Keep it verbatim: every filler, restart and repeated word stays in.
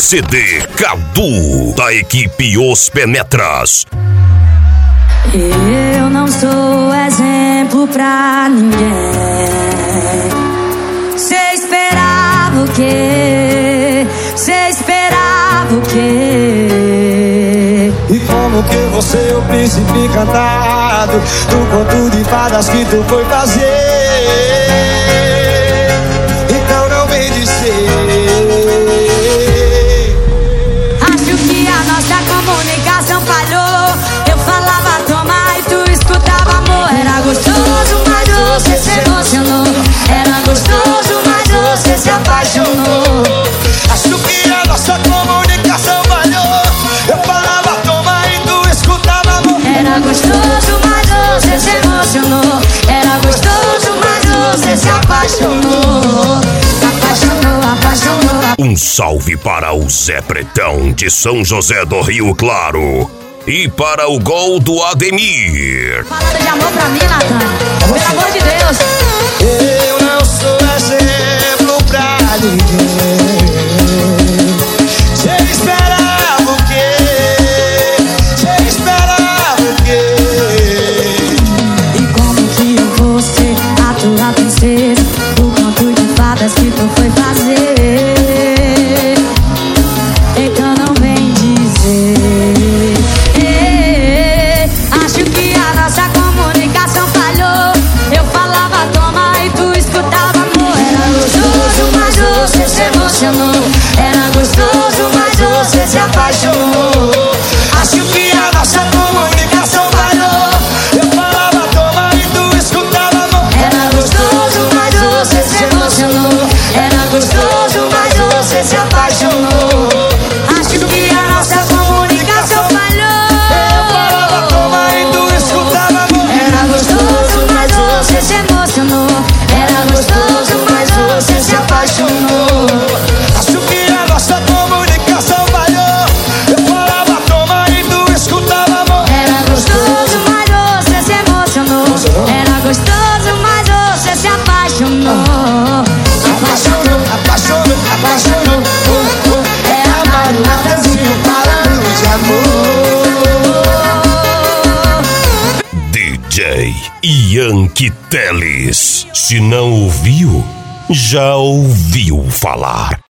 C D Cadu, da equipe Os Penetras. Eu não sou exemplo pra ninguém. Cê esperava o quê? Cê esperava o quê? E como que você é o príncipe encantado do conto de fadas que tu foi fazer? Então não vem dizer. Acho que a nossa comunicação falhou. Eu falava toma e tu escutava amor. Era gostoso, mas você se emocionou. Era gostoso, mas você se apaixonou. Acho que a nossa comunicação falhou. Eu falava toma e tu escutava amor. Era gostoso, mas você se emocionou. Era gostoso, mas você se apaixonou. Apaixonou, apaixonou. Um salve para o Zé Pretão de São José do Rio Claro. E para o gol do Ademir. Falando de amor pra mim, Natan. Pelo amor de Deus. Eu não sou exemplo pra ninguém. Cê esperava o quê? Cê esperava o quê? E como que eu vou ser a tua princesa? O conto de fadas que tu foi fazer. Então não vem dizer. eh, Acho que a nossa comunicação falhou. Eu falava toma e tu escutava amor. Era gostoso, mas você se emocionou. Era gostoso, mas você se apaixonou. Acho que a nossa comunicação falhou. Eu falava toma e tu escutava amor. Era gostoso, mas você se emocionou. Era gostoso, mas você se apaixonou. Acho que a nossa comunicação falhou. Eu falava toma e tu escutava amor. Era gostoso, mas você se emocionou. Era gostoso, mas você se apaixonou. Acho que a nossa comunicação falhou. Eu falava toma e tu escutava amor. Era gostoso, mas você se emocionou. Era gostoso, mas você se apaixonou. Apaixonou, apaixonou, apaixonou. Oh, oh. É amar o Natanzinho falando de amor. D J Yankee Teles. Se não ouviu, já ouviu falar.